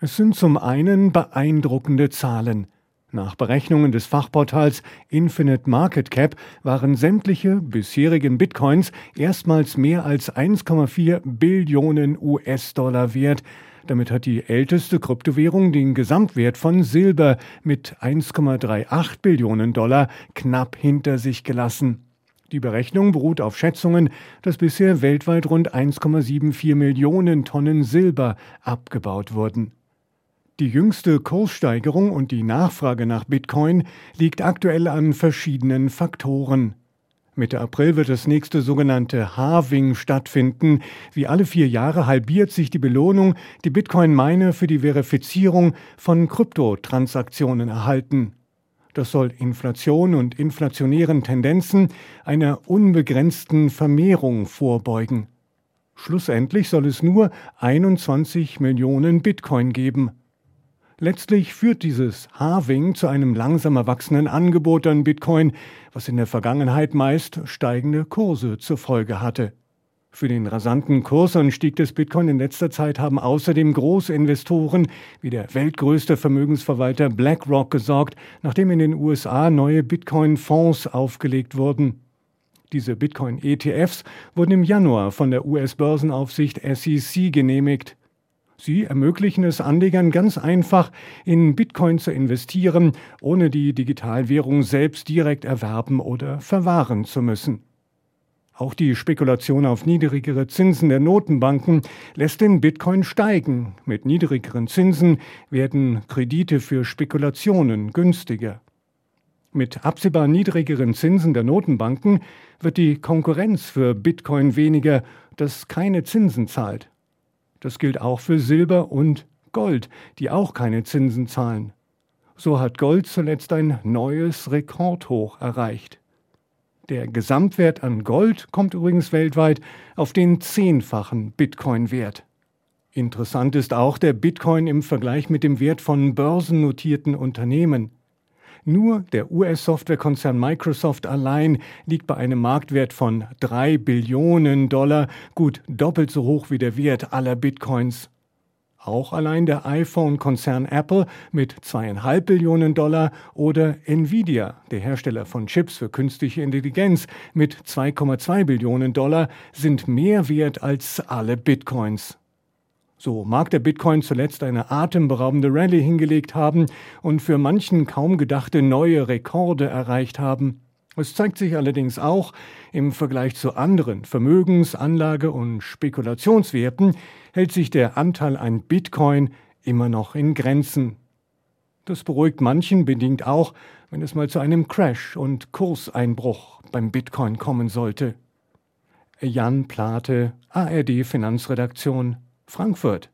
Es sind zum einen beeindruckende Zahlen. Nach Berechnungen des Fachportals Infinite Market Cap waren sämtliche bisherigen Bitcoins erstmals mehr als 1,4 Billionen US-Dollar wert. Damit hat die älteste Kryptowährung den Gesamtwert von Silber mit 1,38 Billionen Dollar knapp hinter sich gelassen. Die Berechnung beruht auf Schätzungen, dass bisher weltweit rund 1,74 Millionen Tonnen Silber abgebaut wurden. Die jüngste Kurssteigerung und die Nachfrage nach Bitcoin liegt aktuell an verschiedenen Faktoren. Mitte April wird das nächste sogenannte Halving stattfinden. Wie alle 4 Jahre halbiert sich die Belohnung, die Bitcoin-Miner für die Verifizierung von Kryptotransaktionen erhalten. Das soll Inflation und inflationären Tendenzen einer unbegrenzten Vermehrung vorbeugen. Schlussendlich soll es nur 21 Millionen Bitcoin geben. Letztlich führt dieses Halving zu einem langsam wachsenden Angebot an Bitcoin, was in der Vergangenheit meist steigende Kurse zur Folge hatte. Für den rasanten Kursanstieg des Bitcoin in letzter Zeit haben außerdem Großinvestoren wie der weltgrößte Vermögensverwalter BlackRock gesorgt, nachdem in den USA neue Bitcoin-Fonds aufgelegt wurden. Diese Bitcoin-ETFs wurden im Januar von der US-Börsenaufsicht SEC genehmigt. Sie ermöglichen es Anlegern ganz einfach, in Bitcoin zu investieren, ohne die Digitalwährung selbst direkt erwerben oder verwahren zu müssen. Auch die Spekulation auf niedrigere Zinsen der Notenbanken lässt den Bitcoin steigen. Mit niedrigeren Zinsen werden Kredite für Spekulationen günstiger. Mit absehbar niedrigeren Zinsen der Notenbanken wird die Konkurrenz für Bitcoin weniger, das keine Zinsen zahlt. Das gilt auch für Silber und Gold, die auch keine Zinsen zahlen. So hat Gold zuletzt ein neues Rekordhoch erreicht. Der Gesamtwert an Gold kommt übrigens weltweit auf den 10-fachen Bitcoin-Wert. Interessant ist auch der Bitcoin im Vergleich mit dem Wert von börsennotierten Unternehmen. Nur der US-Softwarekonzern Microsoft allein liegt bei einem Marktwert von 3 Billionen Dollar, gut doppelt so hoch wie der Wert aller Bitcoins. Auch allein der iPhone-Konzern Apple mit 2,5 Billionen Dollar oder Nvidia, der Hersteller von Chips für künstliche Intelligenz, mit 2,2 Billionen Dollar sind mehr wert als alle Bitcoins. So mag der Bitcoin zuletzt eine atemberaubende Rallye hingelegt haben und für manchen kaum gedachte neue Rekorde erreicht haben. Es zeigt sich allerdings auch, im Vergleich zu anderen Vermögens-, Anlage- und Spekulationswerten hält sich der Anteil an Bitcoin immer noch in Grenzen. Das beruhigt manchen bedingt auch, wenn es mal zu einem Crash und Kurseinbruch beim Bitcoin kommen sollte. Jan Plate, ARD Finanzredaktion, Frankfurt.